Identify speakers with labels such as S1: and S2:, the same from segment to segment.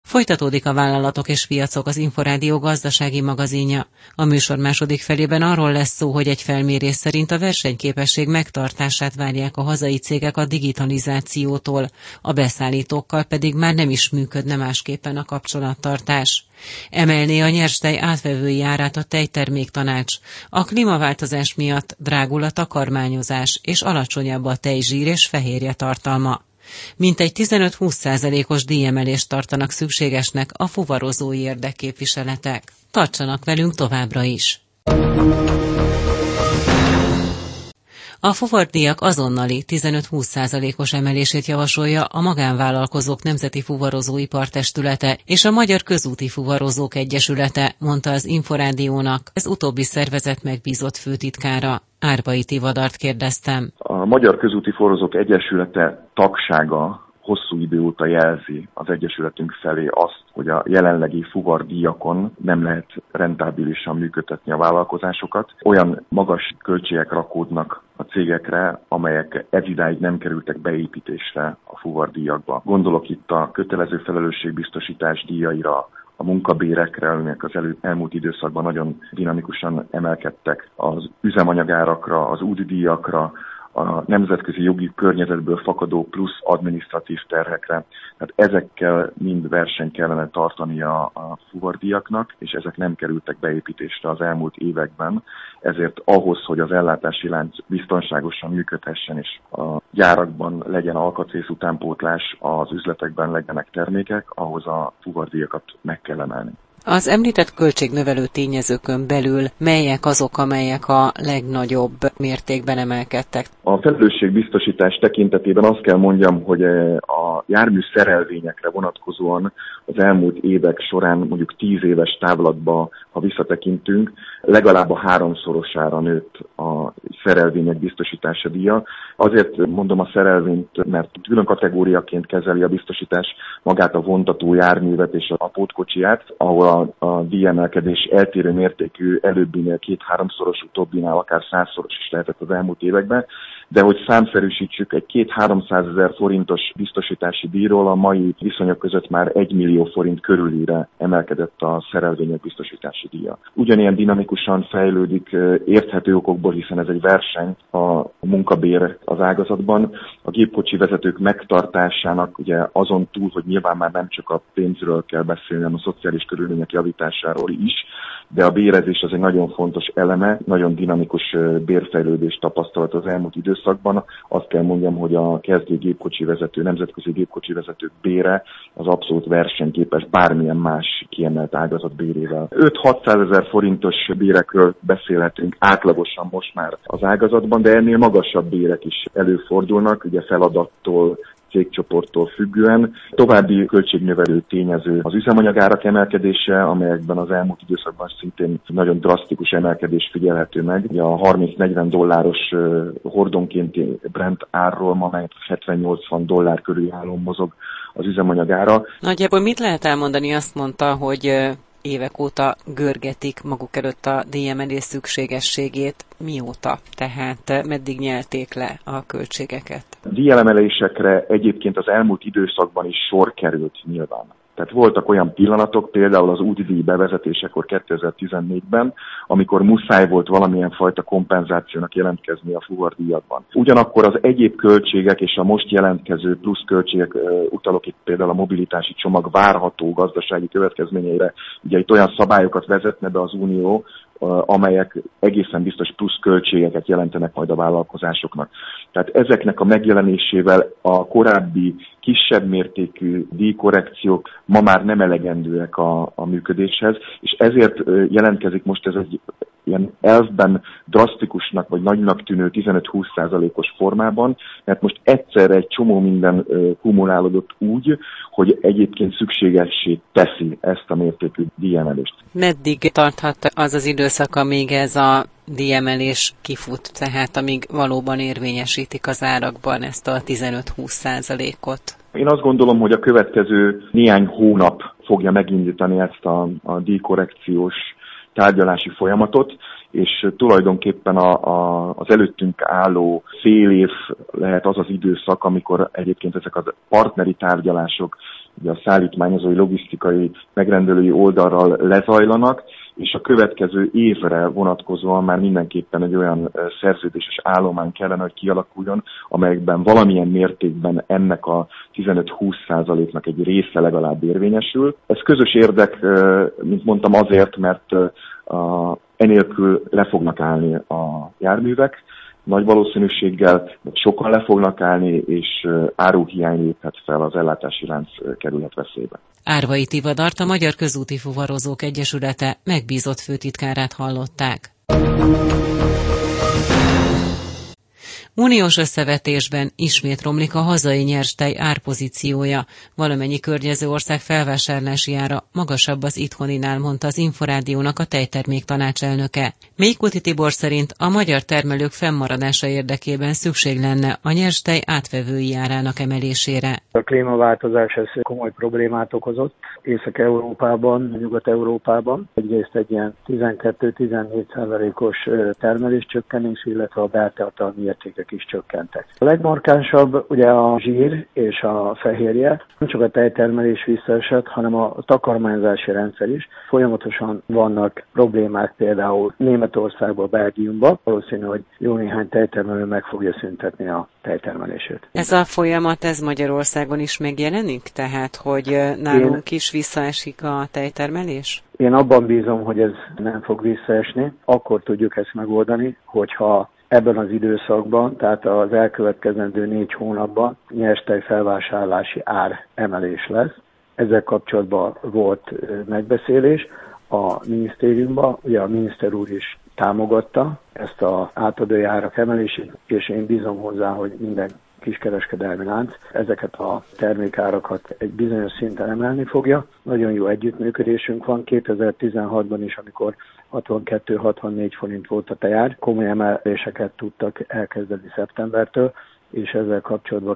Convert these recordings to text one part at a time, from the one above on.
S1: Folytatódik a Vállalatok és piacok, az Inforádió gazdasági magazinja. A műsor második felében arról lesz szó, hogy egy felmérés szerint a versenyképesség megtartását várják a hazai cégek a digitalizációtól, a beszállítókkal pedig már nem is működne másképpen a kapcsolattartás. Emelné a nyerstej átvevői árát a tejterméktanács. A klímaváltozás miatt drágul a takarmányozás, és alacsonyabb a tejzsír és fehérje tartalma. Mintegy 15-20%-os díjemelést tartanak szükségesnek a fuvarozói érdekképviseletek. Tartsanak velünk továbbra is! A fuvardíjak azonnali 15-20%-os emelését javasolja a Magánvállalkozók Nemzeti Fuvarozóipartestülete és a Magyar Közúti Fuvarozók Egyesülete, mondta az Inforádiónak ez utóbbi szervezet megbízott főtitkára. Árbai Tivadart kérdeztem.
S2: A Magyar Közúti Fuvarozók Egyesülete tagsága hosszú idő óta jelzi az Egyesületünk felé azt, hogy a jelenlegi fuvardíjakon nem lehet rentábilisan működtetni a vállalkozásokat. Olyan magas költségek rakódnak a cégekre, amelyek ezidáig nem kerültek beépítésre a fuvardíjakba. Gondolok itt a kötelező felelősségbiztosítás díjaira, a munkabérekre, amelyek az elmúlt időszakban nagyon dinamikusan emelkedtek, az üzemanyagárakra, az útdíjakra, a nemzetközi jogi környezetből fakadó plusz adminisztratív terhekre. Tehát ezekkel mind versenyt kellene tartania a fuvardíjaknak, és ezek nem kerültek beépítésre az elmúlt években. Ezért ahhoz, hogy az ellátási lánc biztonságosan működhessen, és a gyárakban legyen alkatrész utánpótlás, az üzletekben legyenek termékek, ahhoz a fuvardíjakat meg kell emelni.
S1: Az említett költségnövelő tényezőkön belül melyek azok, amelyek a legnagyobb mértékben emelkedtek?
S2: A felelősségbiztosítás tekintetében azt kell mondjam, hogy a jármű szerelvényekre vonatkozóan az elmúlt évek során, mondjuk 10 éves távlatba, ha visszatekintünk, legalább a 3-szorosára nőtt a szerelvények biztosítása díja. Azért mondom a szerelvényt, mert külön kategóriaként kezeli a biztosítás magát a vontató járművet és a pótkocsiját, ahol a díjemelkedés eltérő mértékű, előbbinél 2-3-szoros, utóbbinál akár 100-szoros is lehetett az elmúlt években, de hogy számszerűsítsük, egy 200-300 ezer forintos biztosítási díjról a mai viszonyok között már 1 millió forint körülire emelkedett a szerelvények biztosítási díja. Ugyanilyen dinamikusan fejlődik érthető okokból, hiszen ez egy verseny a munkabér az ágazatban. A gépkocsi vezetők megtartásának ugye azon túl, hogy nyilván már nem csak a pénzről kell beszélni, hanem a szociális körülmények javításáról is, de a bérezés az egy nagyon fontos eleme, nagyon dinamikus bérfejlődés tapasztalat az elmúlt időszakban. Azt kell mondjam, hogy a kezdő gépkocsi vezető, nemzetközi gépkocsi vezetők bére az abszolút versenyképes bármilyen más kiemelt ágazat bérével. 5-600 ezer forintos bérekről beszélhetünk átlagosan most már az ágazatban, de ennél magasabb bérek is előfordulnak, ugye feladattól, cégcsoporttól függően. További költségnövelő tényező az üzemanyagárak emelkedése, amelyekben az elmúlt időszakban szintén nagyon drasztikus emelkedés figyelhető meg. Ugye a 30-40 dolláros hordonkénti Brent árról ma már 70-80 dollár körül állón mozog az üzemanyagára.
S1: Nagyjából mit lehet elmondani? Azt mondta, hogy évek óta görgetik maguk előtt a díjemelés szükségességét. Mióta? Tehát meddig nyelték le a költségeket?
S2: Díjelemelésekre egyébként az elmúlt időszakban is sor került nyilván. Tehát voltak olyan pillanatok, például az útdíj bevezetésekor 2014-ben, amikor muszáj volt valamilyen fajta kompenzációnak jelentkezni a fuvardíjakban. Ugyanakkor az egyéb költségek és a most jelentkező plusz költségek, utalok itt például a mobilitási csomag várható gazdasági következményeire, ugye itt olyan szabályokat vezetne be az Unió, amelyek egészen biztos plusz költségeket jelentenek majd a vállalkozásoknak. Tehát ezeknek a megjelenésével a korábbi kisebb mértékű díjkorrekciók ma már nem elegendőek a működéshez, és ezért jelentkezik most ez egy ilyen elfben drasztikusnak vagy nagynak tűnő 15-20%-os formában, mert most egyszerre egy csomó minden kumulálódott úgy, hogy egyébként szükségessé teszi ezt a mértékű díjemelést.
S1: Meddig tarthat az az időszak, amíg ez a díjemelés kifut, tehát amíg valóban érvényesítik az árakban ezt a 15-20%-ot?
S2: Én azt gondolom, hogy a következő néhány hónap fogja megindítani ezt a díjkorrekciós tárgyalási folyamatot, és tulajdonképpen az előttünk álló fél év lehet az az időszak, amikor egyébként ezek a partneri tárgyalások ugye a szállítmányozói, logisztikai, megrendelői oldalról lezajlanak, és a következő évre vonatkozóan már mindenképpen egy olyan szerződéses állomány kellene, hogy kialakuljon, amelyekben valamilyen mértékben ennek a 15-20%-nak egy része legalább érvényesül. Ez közös érdek, mint mondtam, azért, mert enélkül le fognak állni a járművek, nagy valószínűséggel sokan le fognak állni, és áruhiány léphet fel, az ellátási lánc kerülhet veszélybe.
S1: Árvai Tivadart, a Magyar Közúti Fuvarozók Egyesülete megbízott főtitkárát hallották. Uniós összevetésben ismét romlik a hazai nyerstej árpozíciója. Valamennyi környező ország felvásárlási ára magasabb az itthonínál, mondta az Inforádiónak a tejtermék tanácselnöke. Mélykuti Tibor szerint a magyar termelők fennmaradása érdekében szükség lenne a nyerstej átvevői árának emelésére.
S3: A klímaváltozás ez komoly problémát okozott Észak-Európában, Nyugat-Európában. Egyrészt egy ilyen 12-14%-os termeléscsökkenés, illetve a beltartalmi értékek is csökkentek. A legmarkánsabb ugye a zsír és a fehérje. Nem csak a tejtermelés visszaesett, hanem a takarmányzási rendszer is. Folyamatosan vannak problémák például Németországban, Belgiumban. Valószínű, hogy jó néhány tejtermelő meg fogja szüntetni a tejtermelését.
S1: Ez a folyamat, ez Magyarországon is megjelenik? Tehát, hogy nálunk is visszaesik a tejtermelés?
S3: Én abban bízom, hogy ez nem fog visszaesni. Akkor tudjuk ezt megoldani, hogyha ebben az időszakban, tehát az elkövetkezendő 4 hónapban nyerstej felvásárlási ár emelés lesz. Ezzel kapcsolatban volt megbeszélés a minisztériumban, ugye a miniszter úr is támogatta ezt az átadói árak emelését, és én bízom hozzá, hogy minden kiskereskedelmi lánc ezeket a termékárakat egy bizonyos szinten emelni fogja. Nagyon jó együttműködésünk van. 2016-ban is, amikor 62-64 forint volt a tejár, komoly emeléseket tudtak elkezdeni szeptembertől, és ezzel kapcsolatban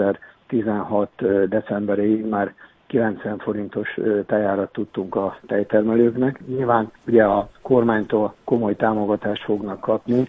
S3: 2016 decemberéig már 90 forintos tejárat tudtunk a tejtermelőknek. Nyilván ugye a kormánytól komoly támogatást fognak kapni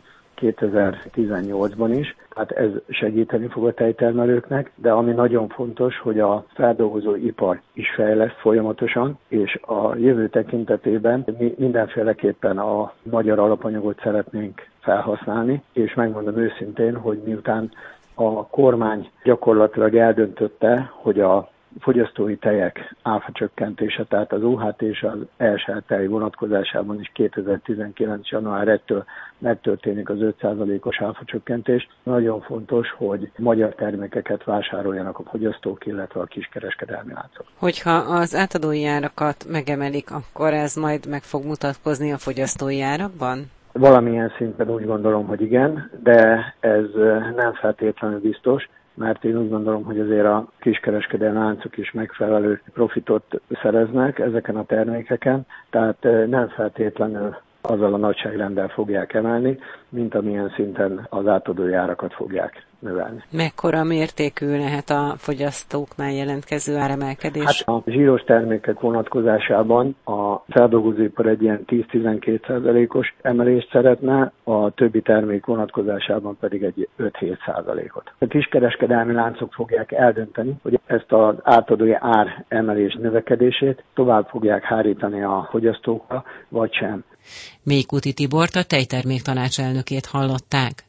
S3: 2018-ban is, tehát ez segíteni fog a tejtermelőknek, de ami nagyon fontos, hogy a feldolgozó ipar is fejleszt folyamatosan, és a jövő tekintetében mi mindenféleképpen a magyar alapanyagot szeretnénk felhasználni, és megmondom őszintén, hogy miután a kormány gyakorlatilag eldöntötte, hogy a fogyasztói tejek áfacsökkentése, tehát az UHT és az ESL tej vonatkozásában is 2019. január 1-től megtörténik az 5%-os áfacsökkentés. Nagyon fontos, hogy magyar termékeket vásároljanak a fogyasztók, illetve a kiskereskedelmi láncok.
S1: Hogyha az átadói árakat megemelik, akkor ez majd meg fog mutatkozni a fogyasztói árakban?
S3: Valamilyen szinten úgy gondolom, hogy igen, de ez nem feltétlenül biztos, mert én úgy gondolom, hogy azért a kiskereskedelmi láncok is megfelelő profitot szereznek ezeken a termékeken, tehát nem feltétlenül azzal a nagyságrenddel fogják emelni, mint amilyen szinten az átadói árakat fogják növelni.
S1: Mekkora mértékű lehet a fogyasztóknál jelentkező áremelkedés?
S3: Hát a zsíros termékek vonatkozásában a feldolgozóipar egy ilyen 10-12%-os emelést szeretne, a többi termék vonatkozásában pedig egy 5-7%-ot. A kiskereskedelmi láncok fogják eldönteni, hogy ezt az átadói ár emelés növekedését tovább fogják hárítani a fogyasztókra, vagy sem.
S1: Mélykuti Tibort, a tejtermék tanácselnökét hallották.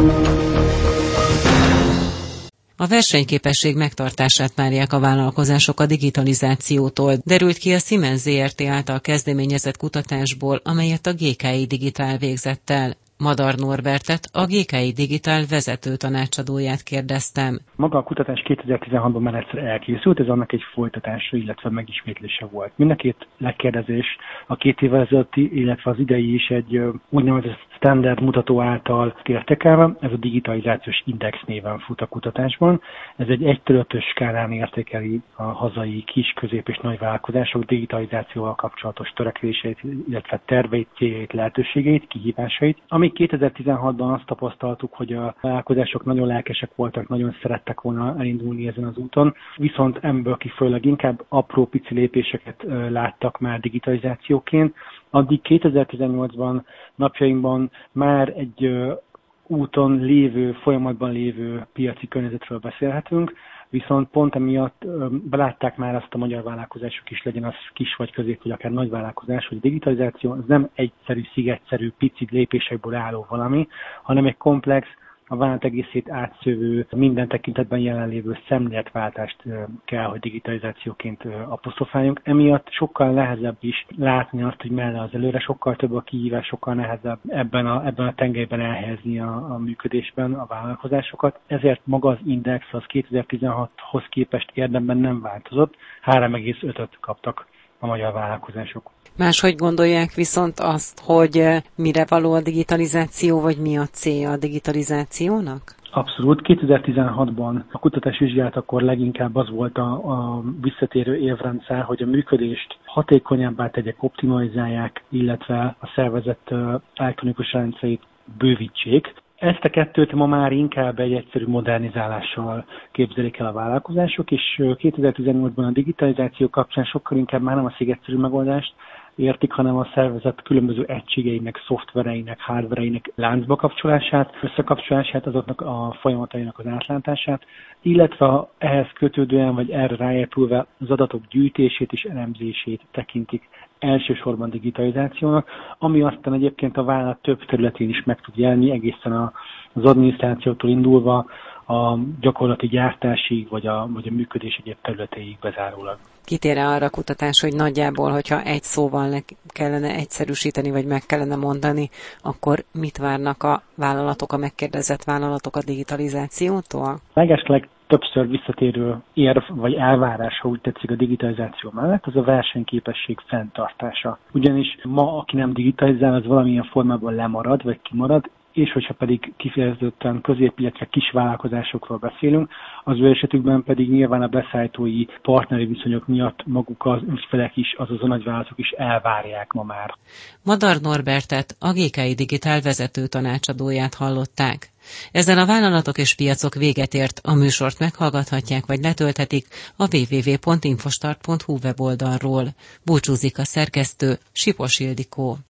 S1: A versenyképesség megtartását várják a vállalkozások a digitalizációtól, derült ki a Siemens Zrt. Által kezdeményezett kutatásból, amelyet a GKI Digitál végzett el. Madar Norbertet, a GKI Digitál vezető tanácsadóját kérdeztem.
S4: Maga a kutatás 2016-ban már egyszer elkészült, ez annak egy folytatása, illetve megismétlése volt. Mind a két lekérdezés, a 2 évvel ezelőtti, illetve az idei is egy úgynevezett standard mutató által értékelve, ez a digitalizációs index néven fut a kutatásban. Ez egy 1-5-ös skálán értékeli a hazai kis, közép és nagy vállalkozások digitalizációval kapcsolatos törekvéseit, illetve terveit, céljait, lehetőségeit, kihívásait. Amíg 2016-ban azt tapasztaltuk, hogy a vállalkozások nagyon lelkesek voltak, nagyon szerettek volna elindulni ezen az úton, viszont ebből kifolyólag inkább apró pici lépéseket láttak már digitalizációként. Addig 2018-ban napjainkban már egy úton lévő, folyamatban lévő piaci környezetről beszélhetünk. Viszont pont emiatt belátták már azt a magyar vállalkozások is, legyen az kis vagy közép, vagy akár nagy vállalkozás, hogy a digitalizáció az nem egyszerű, szigetszerű, pici lépésekből álló valami, hanem egy komplex, a vállalat egészét átszövő, minden tekintetben jelenlévő szemléletváltást kell, hogy digitalizációként apostrofáljunk. Emiatt sokkal nehezebb is látni azt, hogy mellé az előre, sokkal több a kihívás, sokkal nehezebb ebben a tengelyben elhelyezni a működésben a vállalkozásokat. Ezért maga az index az 2016-hoz képest érdemben nem változott, 3,5-öt kaptak a magyar vállalkozások.
S1: Máshogy gondolják viszont azt, hogy mire való a digitalizáció, vagy mi a célja a digitalizációnak?
S4: Abszolút. 2016-ban a kutatásvizsgálatakor leginkább az volt a visszatérő évrendszer, hogy a működést hatékonyabbá tegyek, optimalizálják, illetve a szervezet elektronikus rendszerét bővítsék. Ezt a kettőt ma már inkább egy egyszerű modernizálással képzelik el a vállalkozások, és 2018-ban a digitalizáció kapcsán sokkal inkább már nem a szigetszerű megoldást értik, hanem a szervezet különböző egységeinek, szoftvereinek, hardvereinek láncba kapcsolását, összekapcsolását, azoknak a folyamatainak az átlátását, illetve ehhez kötődően, vagy erre ráépülve az adatok gyűjtését és elemzését tekintik elsősorban digitalizációnak, ami aztán egyébként a vállalat több területén is meg tud jelenni, egészen az adminisztrációtól indulva a gyakorlati gyártásig, vagy a működés egyéb területéig bezárólag.
S1: Kitér arra a kutatás, hogy nagyjából, hogyha egy szóval kellene egyszerűsíteni, vagy meg kellene mondani, akkor mit várnak a vállalatok, a megkérdezett vállalatok a digitalizációtól? Legesleg
S4: többször visszatérő érv vagy elvárás, ha úgy tetszik, a digitalizáció mellett, az a versenyképesség fenntartása. Ugyanis ma, aki nem digitalizál, az valamilyen formában lemarad, vagy kimarad, és hogyha pedig kifejezetten közép, illetve kis vállalkozásokról beszélünk, az ő esetükben pedig nyilván a beszállítói partneri viszonyok miatt maguk az ügyfelek is, azaz a nagyvállalatok is elvárják ma már.
S1: Madar Norbertet, a GKI Digitál vezető tanácsadóját hallották. Ezzel a vállalatok és piacok véget ért, a műsort meghallgathatják vagy letölthetik a www.infostart.hu weboldalról. Búcsúzik a szerkesztő, Sipos Ildikó.